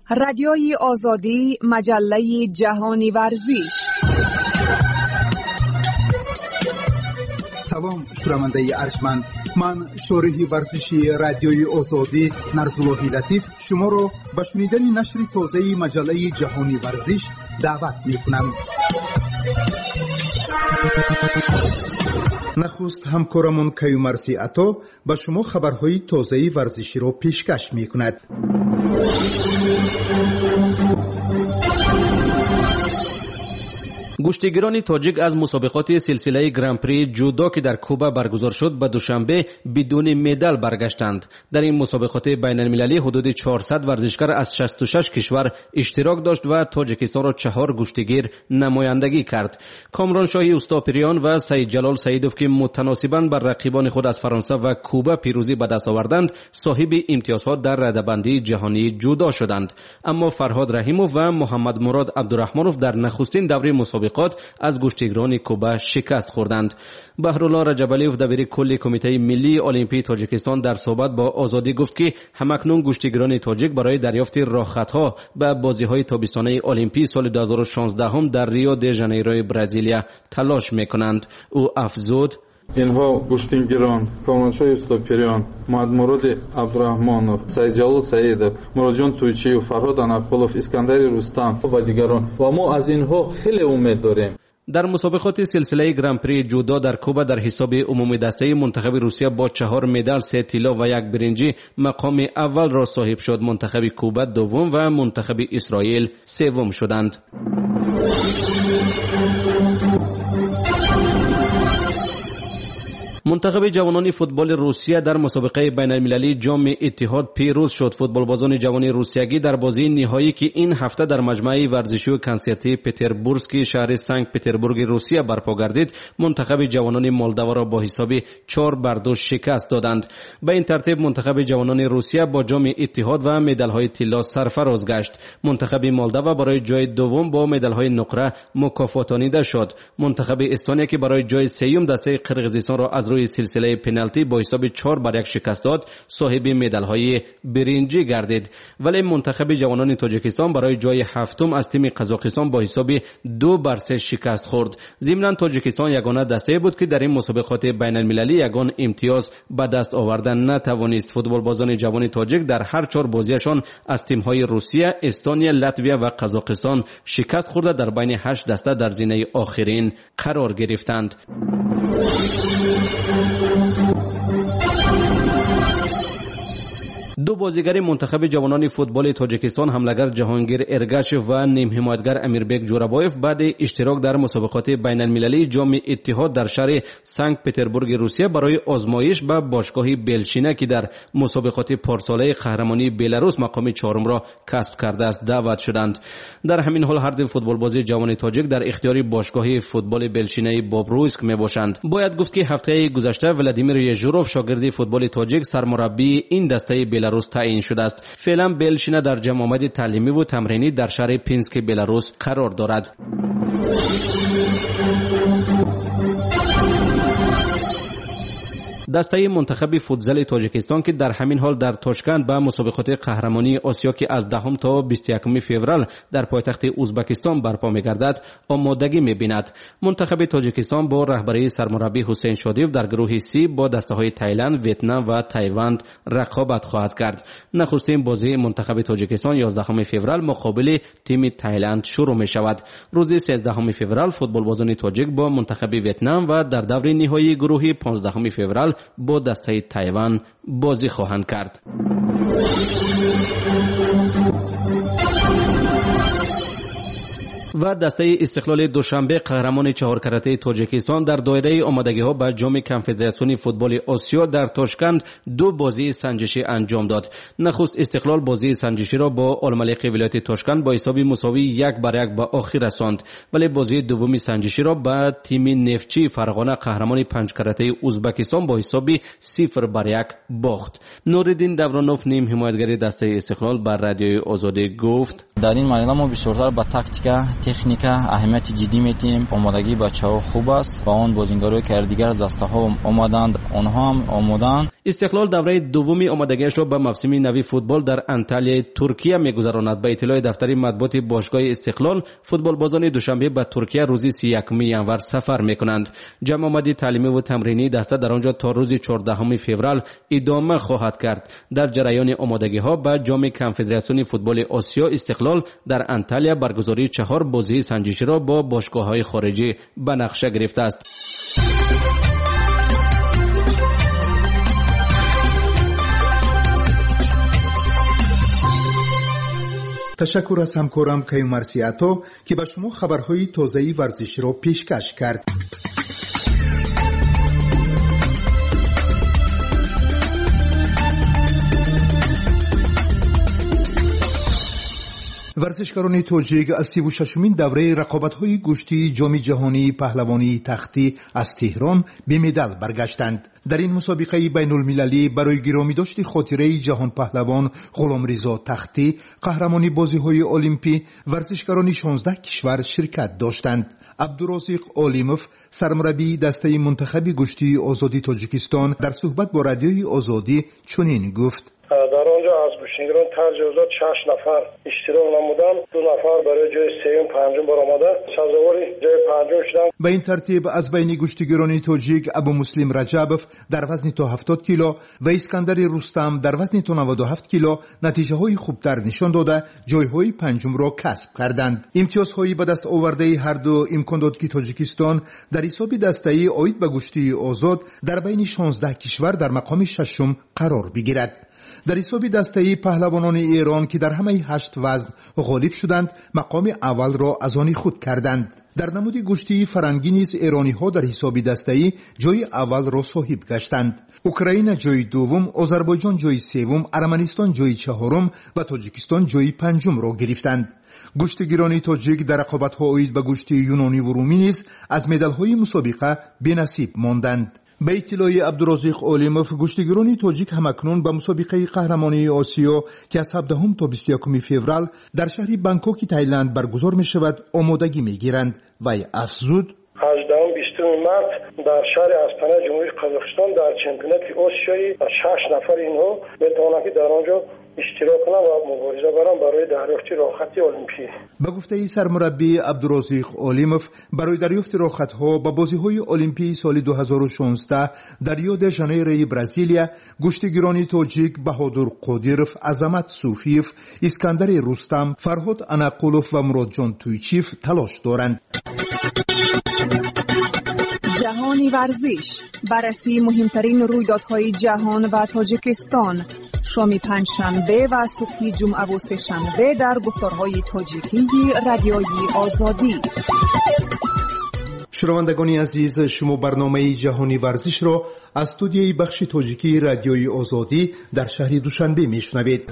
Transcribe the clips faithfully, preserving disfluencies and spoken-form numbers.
رادیوی آزادی، مجله جهانی ورزش. سلام شنونده ارجمند، من شارح ورزشی رادیوی آزادی نرزالله لطیف شما را به شنیدن نشر تازه مجله جهانی ورزش دعوت می‌کنم. نخست همکارمون کیومرسی عطا به شما خبرهای تازه ورزشی را پیشکش می‌کند. گشتیگیران تاجیک از مسابقات سلسله گران پری جودو که در کوبا برگزار شد به دوشنبه بدون مدال برگشتند. در این مسابقات بین المللی حدود چهارصد ورزشکار از شصت و شش کشور اشتراک داشت و تاجیکستان را چهار گشتیگیر نمایندگی کرد. کامران شاهی اوستاپریان و سعید جلال سعیدوف که متناسباً بر رقیبان خود از فرانسه و کوبا پیروزی به دست آوردند، صاحب امتیازها در رده‌بندی جهانی جودو شدند. اما فرهاد رحیموف و محمد مراد عبدالرحمنوف در نخستین دوره مسابقات از گشتیگران کوبا شکست خوردند. بهرالله رجبالیوف دبیر کل کمیته ملی المپی تاجیکستان در صحبت با آزادی گفت که همکنون گشتیگران تاجیک برای دریافت راهخطها به بازی‌های تابستانه المپی سال دو هزار و شانزده هم در ریو دی ژانیرو برزیلیا تلاش می‌کنند. او افزود: اینها گشتیگران کامرانشاه اوستاپریان، محمد مراد عبدالرحمنوف، سعید جلال سعیدوف، مراد جان تویچیوف، فرهاد انقلوف، اسکندر رستم و دیگران و ما از اینها خیلی امید داریم. در مسابقات سلسله گران پری جودو در کوبا در حساب عمومی دسته منتخب روسیه با چهار مدال، سه طلا و یک برنجی مقام اول را صاحب شد. منتخب کوبا دوم و منتخب اسرائیل سوم شدند. منتخب جوانان فوتبال روسیه در مسابقه بین المللی جام اتحاد پیروز شد. فوتبالبازان جوان روسیگی در بازی نهایی که این هفته در مجمع ورزشی و کنسرتی پتربورسکی شهر سنت پتربورگ روسیه برپا گردید، منتخب جوانان مولداوا را با حساب چهار بر دو شکست دادند. به این ترتیب منتخب جوانان روسیه با جام اتحاد و مدال‌های طلا سرفراز گشت. منتخب مولداوا برای جای دوم با مدال‌های نقره مکافاتانیده شد. منتخب استونیا که برای جای سوم دسته قرقیزستان را از روی سلسله پنالتی با حساب چهار بر یک شکست داد، صاحب مدال‌های برنجی گردید. ولی منتخب جوانان تاجیکستان برای جای هفتم از تیم قزاقستان با حساب دو بر سه شکست خورد. ضمناً تاجیکستان یگانه دسته بود که در این مسابقات بین المللی یگان امتیاز به دست آوردن نتوانست. فوتبالبازان جوان تاجیک در هر چهار بازیشان از تیم‌های روسیه، استونیا، لاتویا و قزاقستان شکست خورده در بین هشت دسته در زینه آخرین قرار گرفتند. دو بازیگر منتخب جوانان فوتبال تاجیکستان، حمله‌گر جهانگیر ارگاشف و نیم حمایتگر امیربک جورابایف، بعد اشتراک در مسابقات بین المللی جام اتحاد در شهر سنت پتربورگ روسیه برای آزمایش به باشگاه بلشینه که در مسابقات پارساله قهرمانی بلاروس مقام چهارم را کسب کرده است دعوت شدند. در همین حال هر دو فوتبالباز جوان تاجیک در اختیار باشگاه فوتبال بلشینه بابرویسک میباشند. باید گفت که هفته گذشته ولادیمیر یژوروف شاگرد فوتبال تاجیک سرمربی این دسته بلاروس تعیین شده است. فعلا بلشینه در جمع آمد تعلیمی و تمرینی در شهر پینسک بلاروس قرار دارد. دسته منتخب فوتزال تاجیکستان که در همین حال در تاشکند به مسابقات قهرمانی آسیا که از دهم تا بیست و یکم فوریه در پایتخت ازبکستان برپا می‌گردد آمادگی می‌بیند. منتخب تاجیکستان با رهبری سرمربی حسین شادیف در گروه سی با دسته‌های تایلند، ویتنام و تایوان رقابت خواهد کرد. نخستین بازی منتخب تاجیکستان یازدهم فوریه مقابل تیم تایلند شروع می‌شود. روز سیزدهم فوریه فوتبالبازان تاجیک با منتخب ویتنام و در دور نهایی گروه پانزدهم فوریه با دسته تایوان بازی خواهند کرد. و دسته استقلال دوشنبه قهرمان چهار کرته تاجیکستان در دایره آمادگی‌ها به جام کنفدراسیون فوتبال آسیا در تاشکند دو بازی سنجشی انجام داد. نخست استقلال بازی سنجشی را با الملک ولایت تاشکند با حساب مساوی یک بر یک به آخر رساند، ولی بازی دومی سنجشی را به تیم نفتچی فرغانه قهرمان پنج کرته ازبکستان با حساب صفر بر یک باخت. نوردین دورانوف نیم حمایتگر دسته استقلال بر رادیوی آزادی گفت: در این مرحله ما بیشتر با تاکتیکا تکنیک اهمیت جدی میتیم. آمادگی بچه‌ها خوب است و اون بازیگرایی که دیگر دسته ها آمادند اونها هم آمادند. استقلال دوره دومی آمادگیش را به موسم نوی فوتبال در انتالیا ترکیه می‌گذراند. به اطلاع دفتر مطبوعات باشگاه استقلال، فوتبال بازان دوشنبه به ترکیه روز سی و یکم ژانویه سفر می‌کنند. جمع آمدی تعلیمی و تمرینی دسته در آنجا تا روز چهاردهم فوریه ادامه خواهد کرد. در جریان آمادگی‌ها به جام کنفدراسیون فوتبال آسیا، استقلال در انتالیا برگزاری چهار بازی سنجشی را با باشگاه‌های خارجی به نقشه گرفته است. تشکر از همکارم کیومر سیاتو که به شما خبرهای تازه‌ای ورزشی را پیشکش کرد. ورزشکاران تاجیک از سی و ششمین دوره رقابت‌های گشتی جام جهانی پهلوانی تختی از تهران به مدال برگشتند. در این مسابقه بین‌المللی برای گرامی‌داشت خاطره جهان پهلوان غلامرضا تختی قهرمانی بازی‌های المپی، ورزشکاران شانزده کشور شرکت داشتند. عبدالرازق علیموف، سرمربی دسته منتخب گشتی آزادی تاجیکستان، در صحبت با رادیوی آزادی چنین گفت: در آنجا از گشتیگران تجاوزات شش نفر اشتراک نمودند، دو نفر برای جای سوم پنجم برآمده، سزاوار جای پنجم شدند. به این ترتیب از بین گشتیگران تاجیک ابو مسلم رجبوف در وزن تا هفتاد کیلو و اسکندر رستم در وزن تا نود و هفت کیلو نتیجه های خوبتر نشان داده جایهای پنجم را کسب کردند. امتیازهایی به دست آورده هر دو امکان داد که تاجیکستان در حساب دسته‌ای آید به گشتی آزاد در بین شانزده کشور در مقام ششم قرار بگیرد. در حساب دسته‌ای پهلوانان ایران که در همه هشت وزن غالب شدند مقام اول را از آن خود کردند. در نمود گشتی فرنگی نیز ایرانی ها در حساب دسته‌ای جای اول را صاحب گشتند. اوکراین جای دوم، آذربایجان جای سوم، ارمنستان جای چهارم و تاجیکستان جای پنجم را گرفتند. گشتیگران تاجیک در رقابت‌ها آید به گشتی یونانی و رومی نیز از مدال‌های مسابقه بی‌نصیب ماندند. به اطلاع عبدالرازق علیموف، گشتیگران تاجیک همکنون به مسابقه قهرمانی آسیا که از هفدهم تا بیست و یکم فوریه در شهر بانکوک تایلند برگزار می شود آمادگی می گیرند. وی افزود: هجدهم بیستم مارس در شهر استانه جمهوری قزاقستان در چمپیونات آسیایی شش نفر اینها میتوانند که در آنجا اشتراک کنند و مبارزه برند برای دریافت راحتی المپی. به گفته سرمربی عبدالرازق علیموف، برای دریافت راحت‌ها به بازی‌های المپی سال دو هزار و شانزده در ریو د ژانیرو برزیلیا، گشتیگران تاجیک بهادر قادیروف، عظمت صوفیف، اسکندر رستم، فرهاد اناقولوف و مرادجان تویچیف تلاش دارند. جهانی ورزش، بررسی مهمترین رویدادهای جهان و تاجیکستان، شام پنجشنبه و صبح جمعه و سه‌شنبه در گفتارهای تاجیکی رادیوی آزادی. شنوندگان عزیز، شما برنامه جهانی ورزش را از استودیوی بخش تاجیکی رادیوی آزادی در شهر دوشنبه میشنوید.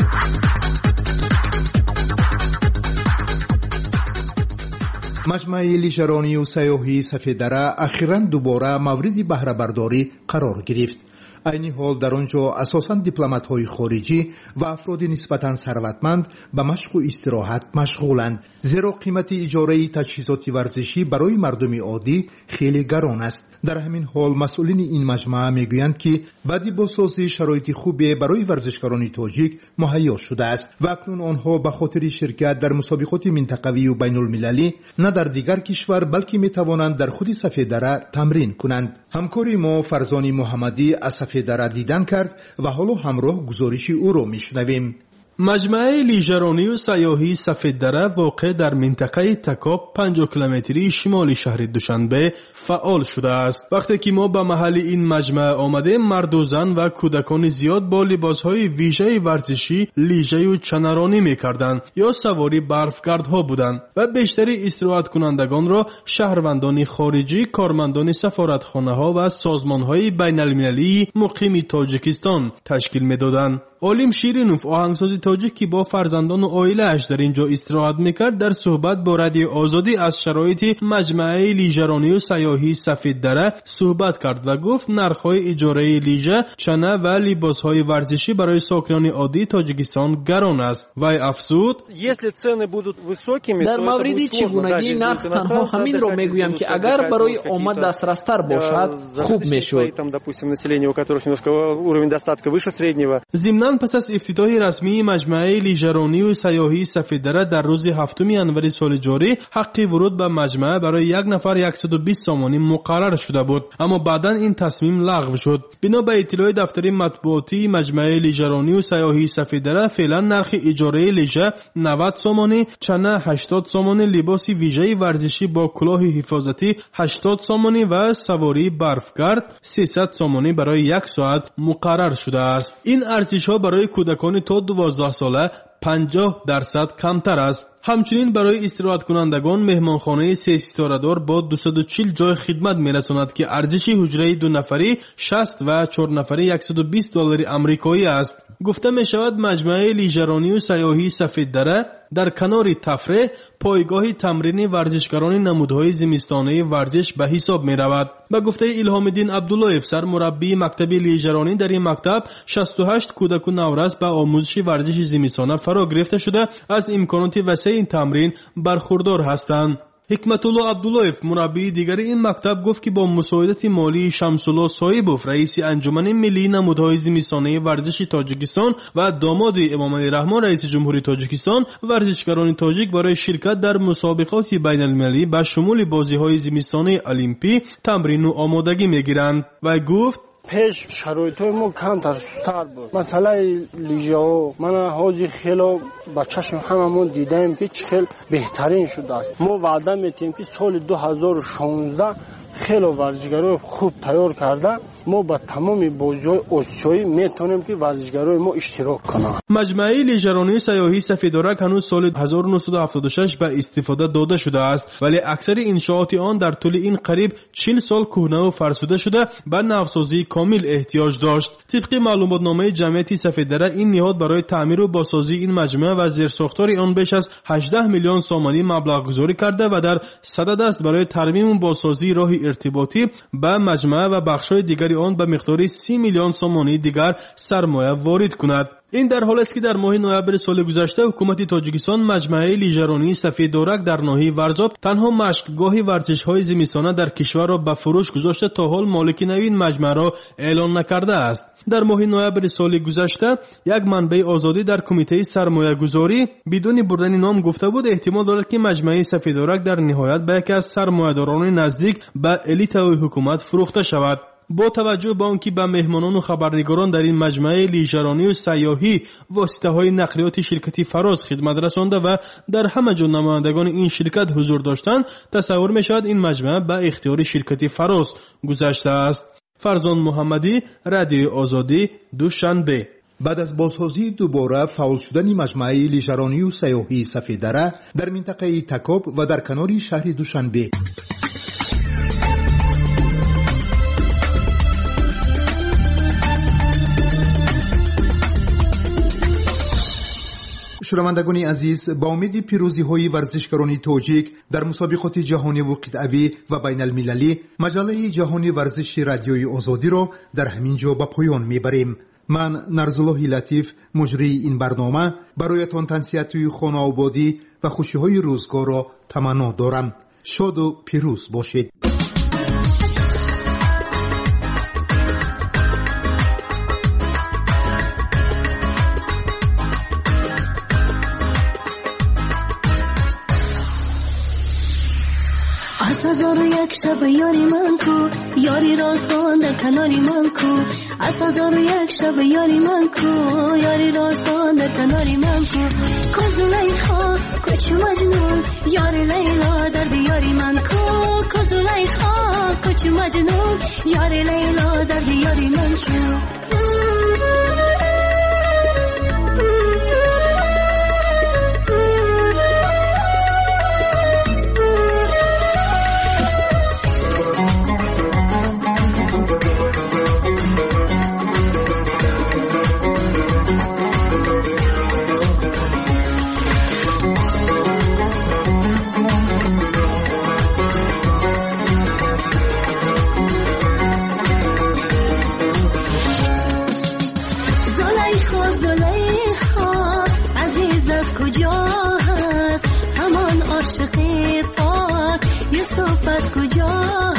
مجمع لیژرانی و سیاحی سفید دره اخیراً دوباره مورد بهره برداری قرار گرفت. عین حال در آنجا اساساً دیپلمات‌های خارجی و افراد نسبتاً ثروتمند به مشق و استراحت مشغولند، زیرا قیمت اجاره تجهیزات ورزشی برای مردم عادی خیلی گران است. در همین حال مسئولین این مجمع میگویند که بعد بازسازی شرایط خوبی برای ورزشکاران تاجیک مهیا شده است و اکنون آنها به خاطر شرکت در مسابقات منطقوی و بین المللی نه در دیگر کشور بلکه میتوانند در خود سفید دره تمرین کنند. همکاری ما فرزانی محمدی از سفید دره دیدن کرد و حالا همراه گزارش او را میشنویم. مجمع لیژرانی و سیاحی سفید دره واقع در منطقه تکاب پنجاه کیلومتری شمال شهر دوشنبه فعال شده است. وقتی که ما به محل این مجمع آمده، مرد و زن و کودکان زیاد با لباسهای ویژه ورزشی لیژه و چنرانی می‌کردند یا سواری برفگردها بودند و بیشتری استراحت کنندگان را شهروندان خارجی، کارمندان سفارتخانه‌ها و سازمان‌های بین‌المللی مقیم تاجیکستان تشکیل می‌دادند. عالم شیرینوف آهنگساز تاجیک که با فرزندان و عائله‌اش در اینجا استراحت میکرد در صحبت با رادیو آزادی از شرایط مجمع لیژرانی و سیاحی سفید دره صحبت کرد و گفت نرخ‌های اجاره لیژه، چنه و لباس‌های ورزشی برای ساکنان عادی تاجیکستان گران است. و افزود در مورد چگونگی نرخ تنها همین را میگویم که اگر برای آمد دسترستر باشد خوب میشد. ضمناً پس از افتتاح رسمی مجمع لیژرانی و سیاحی سفید دره در روز هفتم ژانویه سال جاری حق ورود به مجمع برای یک نفر صد و بیست سومانی مقرر شده بود، اما بعداً این تصمیم لغو شد. بنا به اطلاع دفتر مطبوعاتی مجمع لیژرانی و سیاحی سفید دره فعلا نرخ اجاره لیژه نود سومانی، چنه هشتاد سومانی، لباس ویژه ورزشی با کلاه حفاظتی هشتاد سومانی و سواری برفگرد سیصد سومانی برای یک ساعت مقرر شده است. این ارزش‌ها برای کودکان تا دوازده ساله پنجاه درصد کمتر است. همچنین برای استراحت کنندگان مهمانخانه سه ستاره دار با دویست و چهل جای خدمت میرساند که ارزش حجره دو نفری شصت و چهار نفری صد و بیست دلار آمریکایی است. گفته می شود مجمع لیژرانی و سیاحی سفید دره در کنار تفریح پایگاه تمرین ورزشکاران نمودهای زمستانه ورزش به حساب می رود. به گفته الهام الدین عبدالله سرمربی مکتب لیژرانی در این مکتب شصت و هشت کودک و نورس به آموزش ورزش زمستانه فرا گرفته شده از امکانات وسیع این تمرین برخوردار هستند. حکمت الله عبدالله مربی دیگر این مکتب گفت که با مساعدت مالی شمس الله صایبوف رئیس انجمن ملی نمودهای زمستانه ورزش تاجیکستان و داماد امام علی رحمان رئیس جمهوری تاجیکستان، ورزشکاران تاجیک برای شرکت در مسابقات بین المللی به شمول بازی‌های زمستانه المپی تمرین و آمادگی می‌گیرند. و گفت پیش شرایطای ما کمتر سوستر بود. مسئله لیژه ها من حاجی خیلی با چشم هممون دیدیم که چه بهترین شده است. ما وعده میتیم که سال دو هزار و شانزده خیلی ورزشکارای خوب تیار کرده ما با تمام بازی‌های آسیایی میتونیم که ورزشکارای ما اشتراک کنند. مجمع لیژرانی سیاحی سفید دره هنوز سال هزار و نهصد و هفتاد و شش به استفاده داده شده است، ولی اکثر انشاءات آن در طول این قریب چهل سال کهنه و فرسوده شده به نوسازی کامل احتیاج داشت. طبق معلومات نامه جمعیت سفید دره این نهاد برای تعمیر و بازسازی این مجمع و زیرساختار آن بیش از هجده میلیون سومانی مبلغ گذاری کرده و در صدد است برای ترمیم و بازسازی راه ارتباطی به مجمع و بخش‌های دیگری آن به مقدار سی میلیون سومانی دیگر سرمایه وارد کند. این در حالی است که در ماه نوامبر سال گذشته حکومت تاجیکستان مجمع لیژرانی سفید دورک در ناحیه ورزاب تنها مشقگاه ورزش‌های زمستانه در کشور را به فروش گذاشته تا حال مالک نوین مجمع را اعلان نکرده است. در ماه نوامبر سال گذشته یک منبع آزادی در کمیته سرمایه گذاری بدون بردن نام گفته بود احتمال دارد که مجمع سفید دورک در نهایت به یکی از سرمایه‌داران نزدیک به الیت حکومت فروخته شود. با توجه به آنکه به مهمانان و خبرنگاران در این مجمع لیژرانی و سیاحی واسطه‌های نقلیات شرکتی فراز خدمت رسانده و در همه جا نمایندگان این شرکت حضور داشتند، تصور می‌شود این مجمع به اختیار شرکتی فراز گذشته است. فرزان محمدی، رادیو آزادی، دوشنبه. بعد از بازسازی دوباره فعال شدن مجمع لیژرانی و سیاحی سفید دره در منطقه تکاب و در کنار شهر دوشنبه. شنوندگان عزیز، با امید پیروزی های ورزشکاران تاجیک در مسابقات جهانی و قطعی و بین المللی، مجله جهانی ورزش رادیوی آزادی را در همین جا به پایان میبریم. من نرزالله لطیف مجری این برنامه برایتان تنسیحات خانه آبادی و خوشی های روزگار را تمنا دارم. شاد و پیروز باشید. از هزار و یک شب یاری من کو، یاری رازگان در کناری من کو. از هزار و یک شب یاری من کو، یاری رازگان در کناری من کو. کز لیخا کچ مجنون، یاری لیلا در دیاری من کو. کز لیخا کچ مجنون، یاری لیلا در دیاری من کو. هست همان عاشق پاک یوسفت کجا